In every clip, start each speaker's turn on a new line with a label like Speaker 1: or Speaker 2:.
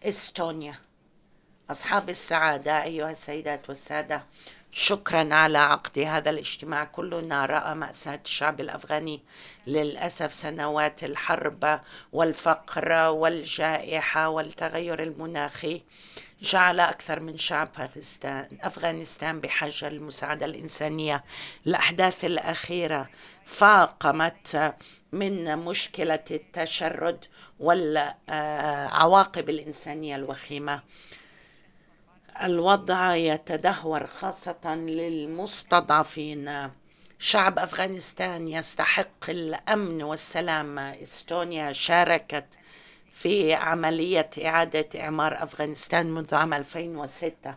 Speaker 1: إستونيا. أصحاب السعادة أيها السيدات والسادة، شكرا على عقد هذا الاجتماع. كلنا رأى مأساة الشعب الأفغاني. للأسف سنوات الحرب والفقر والجائحة والتغير المناخي جعل أكثر من شعب أفغانستان بحاجة للمساعدة الإنسانية. الأحداث الأخيرة فاقمت من مشكلة التشرد والعواقب الإنسانية الوخيمة. الوضع يتدهور خاصة للمستضعفين. شعب أفغانستان يستحق الأمن والسلام. إستونيا شاركت في عملية إعادة إعمار أفغانستان منذ عام 2006،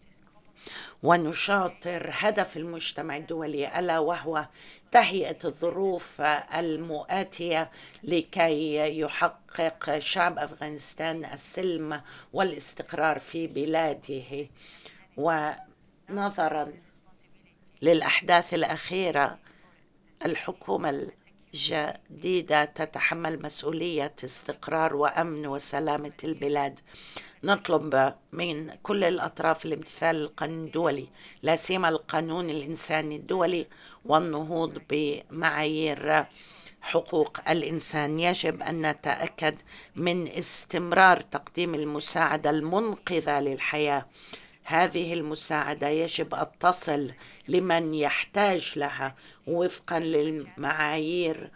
Speaker 1: ونشاطر هدف المجتمع الدولي ألا وهو تهيئة الظروف المؤاتية لكي يحقق شعب أفغانستان السلم والاستقرار في بلاده. ونظرا للأحداث الأخيرة، الحكومة الجديدة تتحمل مسؤولية استقرار وأمن وسلامة البلاد. نطلب من كل الأطراف الامتثال للقانون الدولي، لا سيما القانون الإنساني الدولي، والنهوض بمعايير حقوق الإنسان. يجب أن نتأكد من استمرار تقديم المساعدة المنقذة للحياة. هذه المساعدة يجب أن تصل لمن يحتاج لها وفقا للمعايير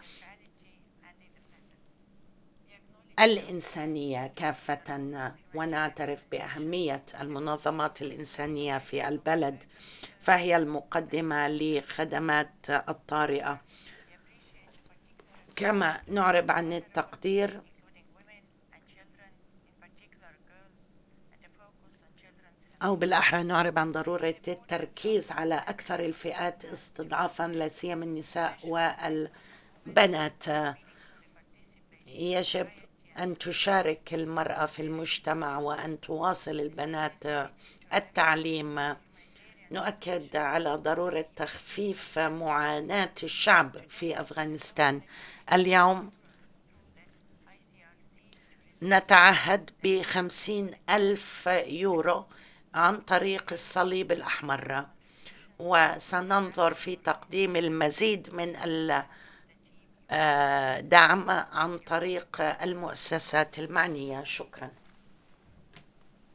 Speaker 1: الإنسانية كافة. ونعترف بأهمية المنظمات الإنسانية في البلد، فهي المقدمة لخدمات الطارئة. كما نعرب عن التقدير أو بالأحرى نعرب عن ضرورة التركيز على أكثر الفئات استضعافا، لا سيما النساء والبنات. يجب أن تشارك المرأة في المجتمع وأن تواصل البنات التعليم. نؤكد على ضرورة تخفيف معاناة الشعب في أفغانستان. اليوم نتعهد ب50,000 يورو عن طريق الصليب الأحمر، وسننظر في تقديم المزيد من الدعم عن طريق المؤسسات المعنية. شكرا.